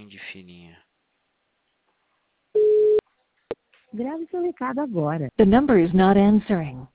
Entendi, filhinha. Grave seu recado agora. The number is not answering.